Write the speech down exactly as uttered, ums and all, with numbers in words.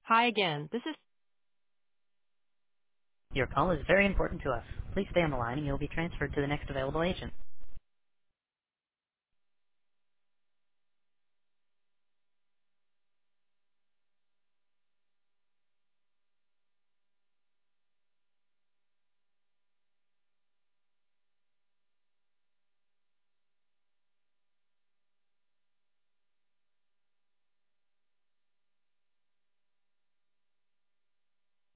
Hi again. This is Your call is very important to us. Please stay on the line and you'll be transferred to the next available agent.